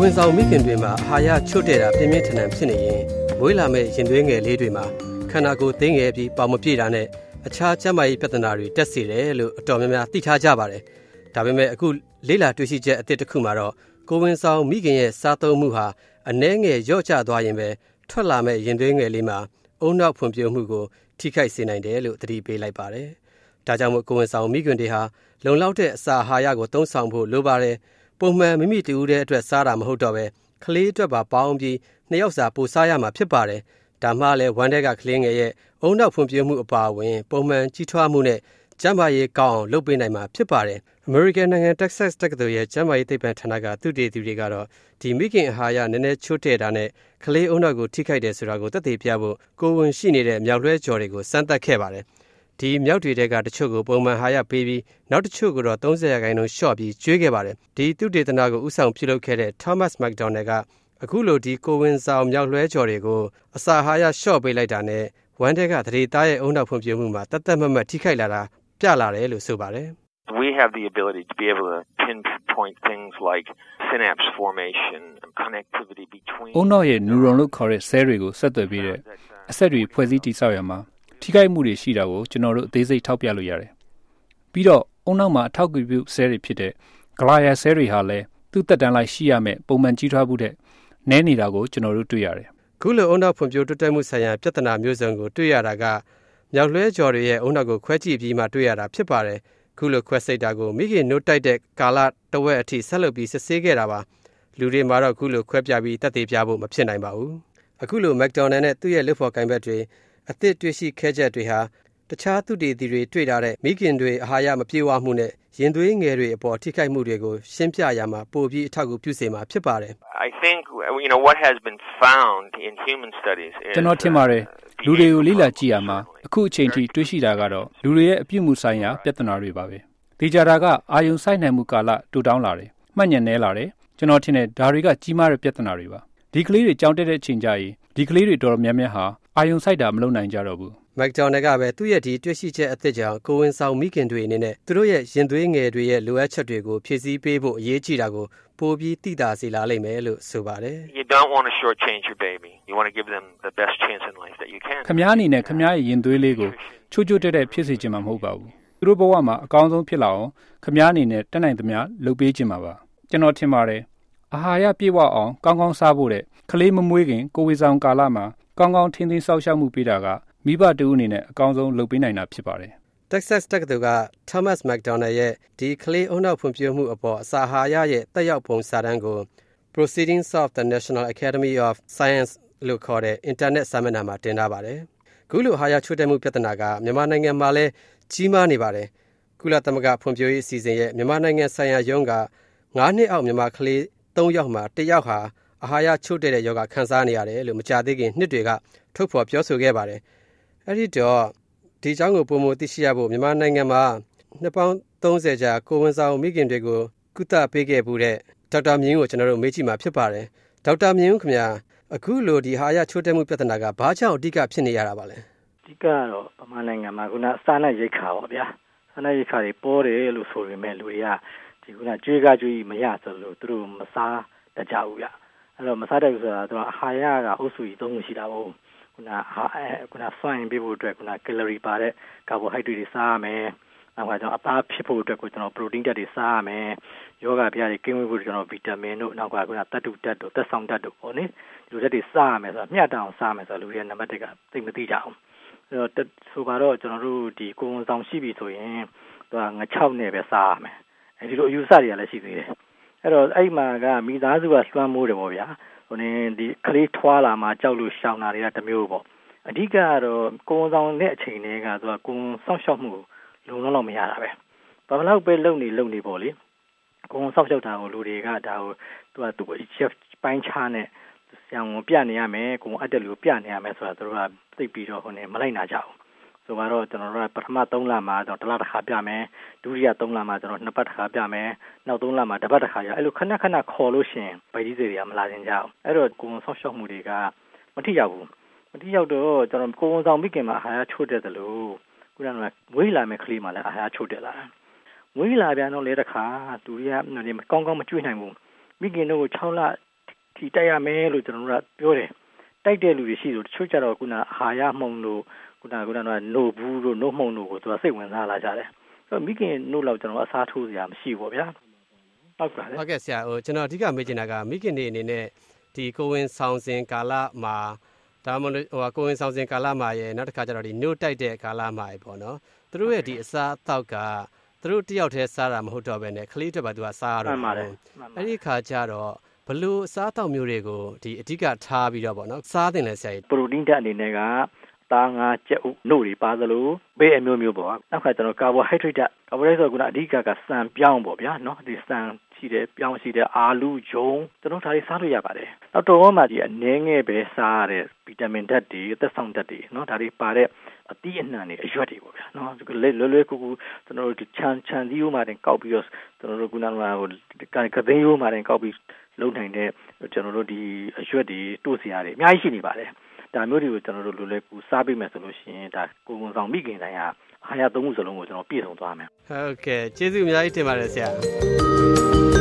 ဝင်ဆောင်မိခင်တွေမှာအာဟာရချို့တဲ့တာပြင်းပြင်းထန်ထန်ဖြစ်နေရင်မွေးလာမဲ့ရင်သွေးငယ်လေးတွေမှာခန္ဓာကိုယ်သိငယ်ပြီးပေါင်မပြည့်တာနဲ့အခြားကျန်းမာရေးပြဿနာတွေတက်စေတယ်လို့အတော်များများသိထားကြပါတယ်။ဒါပေမဲ့အခုလေ့လာတွေ့ရှိချက်အသစ်တစ်ခုမှာတော့ကိုဝင်ဆောင်မိခင်ရဲ့စားသုံးမှုဟာအနည်းငယ်လျော့ကျသွားရင်ပဲထွက်လာမဲ့ရင်သွေးငယ်လေးမှာအုံနောက်ဖွံ့ဖြိုးမှုကိုထိခိုက်စေနိုင်တယ်လို့သတိပေးလိုက်ပါတယ်။ဒါကြောင့်မို့ကိုဝင်ဆောင်မိခင်တွေဟာလုံလောက်တဲ့အစာအာဟာရကိုသုံးဆောင်ဖို့လိုပါတယ်။ပုံမှန်မိမိတူဦးတဲ့အတွက်စားတာမဟုတ်တော့ပဲကလေးအတွက်ပါပေါင်းပြီးနှစ်ယောက်စာပိုစားရမှာဖြစ်ပါတယ်။ဒါမှလည်းဝမ်းထဲကကလေးငယ်ရဲ့အုံနောက်ဖွံ့ဖြိုးမှုအပါအဝင်ပုံမှန်ကြီးထွားမှုနဲ့ကျန်းမာရေးကောင်းအောင်လုပ်ပေးနိုင်မှာဖြစ်ပါတယ်။ American နိုင်ငံ Texas တက္ကသိုလ်ရဲ့ကျန်းမာရေးသိပ္ပံဌာနကသုတေသီတွေကတော့ဒီမိခင်အာဟာရနည်းနည်းချို့တဲ့တာနဲ့ကလေးအုံနောက်ကိုထိခိုက်တယ်ဆိုတာကိုသက်သေပြဖို့ကိုယ်ဝန်ရှိနေတဲ့မြောက်လွှဲကြော်တွေကိုစမ်းသပ်ခဲ့ပါတယ်။ဒီမြောက်တွေတဲကတချို့ကိုပုံမှန်အာဟာရပေးပြီးနောက်တချို့ကိုတော့30%လျှော့ပြီးကျွေးခဲ့ပါတယ်။ဒီသုတေသနကိုဥဆောင်ပြုလုပ်ခဲ့တဲ့ Thomas McDonald ကအခုလိုဒီကိုဝင်ဆောင်မြောက်လွှဲကြော်တွေကိုအစာအာဟာရလျှော့ပေးလိုက်တာနဲ့ဝမ်းထဲကသတိသားရဲ့အုံနောက်ဖွံ့ဖြိုးမှုမှာတသက်မတ်ထိခိုက်လာတာပြလာတယ်လို့ဆိုပါတယ်။ We have the ability to be able to pinpoint things like synapse formation and connectivity between အုံနောက်ရဲ့ neuron လို့ခေါ်တဲ့ cell တွေကိုဆက်သွယ်ပြီးတဲ့အဆက်တွေဖွဲ့စည်းတည်ဆောက်ရမှာထိခိုက်မှုတွေရှိတာကိုကျွန်တော်တို့အသေးစိတ်ထောက်ပြလို့ရတယ်။ပြီးတော့အုံနောက်မှာအထောက်အကူပြု cell တွေဖြစ်တဲ့ glia cell တွေဟာလည်းသူ့သက်တမ်းလိုက်ရှိရမယ့်ပုံမှန်ကြီးထွားမှုတဲ့နည်းနေတာကိုကျွန်တော်တို့တွေ့ရတယ်။ခုလိုအုံနောက်ဖွံ့ဖြိုးတိုးတက်မှုဆိုင်ရာပြဿနာမျိုးစုံကိုတွေ့ရတာကမြောက်လွှဲကြော်တွေရဲ့အုံနောက်ကိုခွဲကြည့်ပြီးမှတွေ့ရတာဖြစ်ပါတယ်။ခုလိုခွဲစိတ်တာကိုမိခင်နိုးတိုက်တဲ့ကာလတဝက်အထိဆက်လုပ်ပြီးစစ်ဆေးခဲ့တာပါ။လူတွေမှာတော့ခုလိုခွဲပြပြီးသက်သေပြဖို့မဖြစ်နိုင်ပါဘူး။အခုလို McDonald နဲ့သူ့ရဲ့လုပ်ဖော်ကိုင်ဘက်တွေအသစ်တွေ့ရှိခဲ့ချက်တွေဟာတခြားသုတေသီတွေတွေ့ထားတဲ့မိခင်တွေအာဟာရမပြေဝမှုနဲ့ရင်သွေးငယ်တွေအပေါ်ထိခိုက်မှုတွေကိုရှင်းပြရမှာပိုပြီးအထောက်အကူပြုစေမှာဖြစ်ပါတယ် I think what has been found in human studies is ကျွန်တော်ထင်ပါတယ်လူတွေကိုလေ့လာကြည့်ရမှာအခုအချိန်ထိတွေ့ရှိတာကတော့လူတွေရဲ့အပြုအမူဆိုင်ရာပြဿနာတွေပါပဲဒီကြတာကအာယုံဆိုင်နိုင်မှုကာလတိုးတောင်းလာတယ်မှတ်ဉာဏ်နည်းလာတယ်ကျွန်တော်ထင်တယ်ဒါတွေကကြီးမားတဲ့ပြဿနာတွေပါဒီကလေးတွေကြောင်းတက်တဲ့အချိန်ကြရင်ဒီကလေးတွေတော်တော်များများဟာအာယုံဆိုင်တာမလုပ်နိုင်ကြတော့ဘူး McDonald ကပဲသူ့ရဲ့ဒီတွေ့ရှိချက်အသစ်ကြောင့်ကိုဝင်ဆောင်မိခင်တွေအနေနဲ့သူတို့ရဲ့ရင်သွေးငယ်တွေရဲ့လိုအပ်ချက်တွေကိုဖြည့်ဆည်းပေးဖို့အရေးကြီးတာကိုပိုပြီးသိသာစေလာလိမ့်မယ်လို့ဆိုပါတယ် You don't want to shortchange your baby. You want to give them the best chance in life that you can. ခမ ्या အနေနဲ့ခမ ्या ရဲ့ရင်သွေးလေးကိုချိုးချိုးတက်တက်ဖြစ်စေချင်မှာမဟုတ်ပါဘူးသူတို့ဘဝမှာအကောင်းဆုံးဖြစ်လာအောင်ခမ ्या အနေနဲ့တက်နိုင်သမျှလုပ်ပေးချင်မှာပါကျွန်တော်ထင်ပါတယ်အာဟာရပြည့်ဝအောင်ကောင်းကောင်းစားဖို့တဲ့ကလေးမမွေးခင်ကိုဝေဆောင်ကာလမှာကောင်းကောင်းထင်းထင်းစောက်ရှောက်မှုပေးတာကမိဘတူအနေနဲ့အကောင်းဆုံးလုပ်ပေးနိုင်တာဖြစ်ပါတယ် Texas တက္ကသိုလ်က Thomas McDonald ရဲ့ဒီကလေးအုံနောက်ဖွံ့ဖြိုးမှုအပေါ်အစာအာဟာရရဲ့တက်ရောက်ပုံစာတမ်းကို Proceedings of the National Academy of Science လို့ခေါ်တဲ့ internet စာမျက်နှာမှာတင်ထားပါတယ်။ခုလိုအာဟာရချို့တဲ့မှုပြဿနာကမြန်မာနိုင်ငံမှာလည်းကြီးမားနေပါတယ်။ကုလသမဂ္ဂဖွံ့ဖြိုးရေးအစီအစဉ်ရဲ့မြန်မာနိုင်ငံဆိုင်ရာရုံးက9နှစ်အောက်မြန်မာကလေး3ယောက်မှာ1ယောက်ဟာအာဟာရချို့တဲ့ရောဂါခံစားနေရတယ်လို့မကြာသေးခင်နှစ်တွေကထုတ်ဖော်ပြောဆိုခဲ့ပါတယ်။အဲဒီတော့ဒီအကြောင်းကိုပုံမသိရှိရဖို့မြန်မာနိုင်ငံမှာနှစ်ပေါင်း30ကြာကိုဝင်ဆောင်မိခင်တွေကိုကုသပေးခဲ့မှုတဲ့ဒေါက်တာမြင့်ကိုကျွန်တော်တို့မေးကြည့်မှာဖြစ်ပါတယ်ဒေါက်တာမြင့်ခင်ဗျာအခုလိုဒီဟာရချိုးတက်မှုပြဿနာကဘာကြောင့်အဓိကဖြစ်နေရတာပါလဲအဓိကတော့ဗမာနိုင်ငံမှာခုနစားနပ်ရိက္ခာပေါ့ဗျာစားနပ်ရိက္ခာတွေပေါ်တယ်လို့ဆိုပေမဲ့လူတွေကဒီခုနကြွေးကားကြွေးမရဆိုလို့သူတို့မစားတတ်ကြဘူးဗျအဲ့တော့မစားတတ်ဘူးဆိုတာသူကအဟာရကအုပ်စုကြီးသုံးခုရှိတာပေါ့ခုနစွမ်းအင်ပေးဖို့အတွက်ခုနကယ်လိုရီပါတဲ့ကာဘိုဟိုက်ဒရိတ်တွေစားရမယ်။နောက်ကကျွန်တော်အသားဖြစ်ဖို့အတွက်ကိုကျွန်တော်ပရိုတင်းဓာတ်တွေစားရမယ်။ယောဂဗျာတွေကင်းဝေးဖို့ကျွန်တော်ဗီတာမင်တို့နောက်ကခုနသတ္တုဓာတ်တို့သက်ဆောင်ဓာတ်တို့ပေါ့နိ။ဒီလိုဓာတ်တွေစားရမယ်ဆိုတာမျှတအောင်စားရမယ်ဆိုတာလူတွေကနံပါတ်1ကသိမသိကြအောင်။အဲ့တော့ဆိုပါတော့ကျွန်တော်တို့ဒီကိုယ်ဝန်ဆောင်ရှိပြီဆိုရင်သူကငချောက်နဲ့ပဲစားရမယ်။အဲဒီလိုအယူဆတွေကလည်းရှိသေးတယ်။အဲ့တော့အဲ့မှာကမိသားစုကလွှမ်းမိုးတယ်ပေါ့ဗျာ။ဒီကလေးထွားလာမှကြောက်လို့ရှောင်တာတွေကတစ်မျိုးပေါ့အဓိကကတော့ကိုယ်ဆောင်တဲ့အချိန်တွေကသူကကိုယ်စောင့်ရှောက်မှုလုံလောက်မရတာပဲဘာလို့ပဲလုံနေပေါ့လေကိုယ်စောင့်ရှောက်တာကိုလူတွေကဒါကိုသူကသူ့ချက်ပိုင်းခြားနဲ့ဆံကိုပြနေရမယ်ကိုယ်အတက်လူပြနေရမယ်ဆိုတာသူတို့ကသိပြီးတော့မလိုက်နာကြဘူးဆိုတော့ကျွန်တော်တို့ကပထမ3လမှာကျွန်တော်တစ်လတစ်ခါပြမယ်ဒုတိယ3လမှာကျွန်တော်2ပတ်တစ်ခါပြမယ်နောက်3လမှာတစ်ပတ်တစ်ခါရအဲ့လိုခဏခဏခေါ်လို့ရှင်ဗိုက်ကြီးတွေတွေကမလာခြင်းကြအောင်အဲ့တော့ကိုယ်စောင့်ရှောက်မှုတွေကမထိရောက်ဘူးမတိရောက်တော့ကျွန်တော်ကိုယ်ဝန်ဆောင်မိခင်မှာအာဟာရချို့တဲ့တယ်လို့ခုနကမွေးလာမယ့်ကလေးမှလည်းအာဟာရချို့တယ်လာမွေးလာပြန်တော့လေတခါသူတွေကကောင်းကောင်းမကျွေးနိုင်ဘူးမိခင်တို့ကို6လထိတိုက်ရမယ်လို့ကျွန်တော်တို့ကပြောတယ်တိုက်တဲ့လူတွေရှိဆိုတချို့ကြတော့ခုနအာဟာရမှုန်လို့ခုနကနို့ဘူးတို့နို့မှုန်တို့ကိုသူကစိတ်ဝင်စားလာကြတယ်ဆိုတော့မိခင်နို့လောက်ကျွန်တော်အစားထိုးစရာမရှိဘူးဗျာဟုတ်ကဲ့ဆရာကျွန်တော်အဓိကမေးချင်တာကမိခင်တွေအနေနဲ့ဒီကိုဝင်ဆောင်စဉ်ကာလမှာဒါမှမဟုတ်ကိုဝင်ဆောင်စဉ်ကာလမှာရဲ့နောက်တစ်ခါကျတော့ဒီနို့တိုက်တဲ့ကာလမှာပေါ့နော်သူတို့ရဲ့ဒီအစားအသောက်ကသူတို့တယောက်တည်းစားတာမဟုတ်တော့ဘဲနဲ့ကလေးတွေပါသူကစားရတော့အဲ့ဒီခါကျတော့ဘလို့အစားအသောက်မျိုးတွေကိုဒီအဓိကထားပြီးတော့ပေါ့နော်စားတင်လဲဆရာကြီးပရိုတင်းဓာတ်အနေနဲ့ကသားငါကြက်ဥနို့တွေပါသလိုဘေးအမျိုးမျိုးပေါ့နောက်ခါကျွန်တော်ကာဗိုဟိုက်ဒရိတ်ကာဗိုဟိုက်ဒရိတ်ဆိုကအဓိကကဆန်ပြောင်းပေါ့ဗျာနော်ဒီဆန်ရှိတယ်ပြောင်းရှိတယ်အာလူဂျုံကျွန်တော်ဒါတွေစားလို့ရပါတယ်နောက်တော့မှဒီအနည်းငယ်ပဲစားရတဲ့ဗီတာမင်ဓာတ်တွေသက်ဆောင်ဓာတ်တွေနော်ဒါတွေပါတဲ့အသီးအနှံတွေအရွက်တွေပေါ့ဗျာနော်လွယ်ကူကူကျွန်တော်တို့ချန်သီးရိုးမှတင်ကောက်ပြီးတော့ကျွန်တော်တို့ကကသိန်းရိုးမှတင်ကောက်ပြီးလုံနိုင်တဲ့ကျွန်တော်တို့ဒီအရွက်တွေတို့စရာတွေအများကြီးရှိနေပါတယ်ဒါမျိုးတွေကိုကျွန်တော်တို့လွယ်ကူစားပေးမယ်ဆိုလို့ရှိရင်ဒါကိုယ်ဆောင်မိခင်တိုင်းဟာအာဟာရသုံးခုစလုံးကိုကျွန်တော်ပြည့်စုံသွားမယ်ဟုတ်ကဲ့ကျေးဇူးအများကြီးတင်ပါတယ်ဆရာ